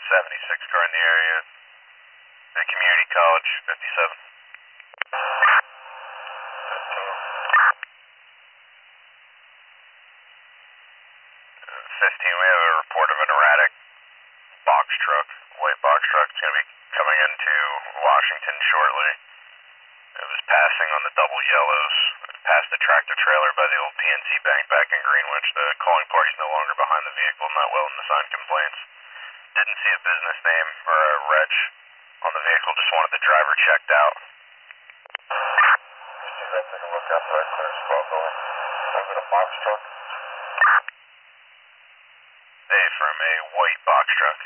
76 car in the area. The community college, 57. 15, we have a report of an erratic box truck, white box truck. It's going to be coming into Washington shortly. It was passing on the double yellows, past the tractor trailer by the old PNC Bank back in Greenwich. The calling party's no longer behind the vehicle, not willing to sign complaints. Didn't see a business name or a reg on the vehicle, just wanted the driver checked out. See that, take a look out for that clear spot, Billy. Was it a box truck? Hey, from a white box truck.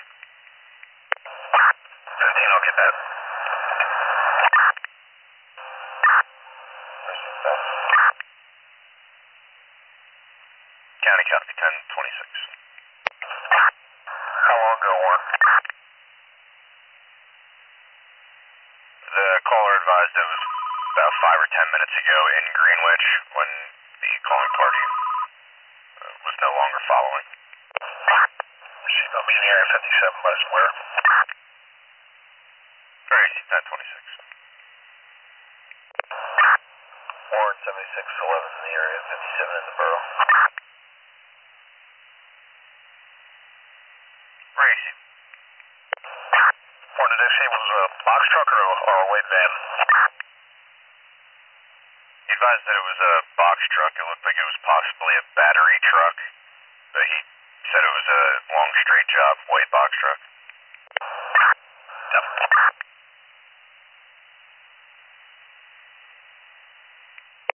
15, I'll get that. Received that. County copy, 1026. How long ago, Warren? The caller advised it was about 5 or 10 minutes ago in Greenwich when the calling party was no longer following. Received, I'll be in the area 57 by square. Great, 1026. Warren 7611 in the area, 57 in the borough. Racy. Warren, did they say it was a box truck or a white van? He advised that it was a box truck. It looked like it was possibly a battery truck, but he said it was a long straight job, white box truck.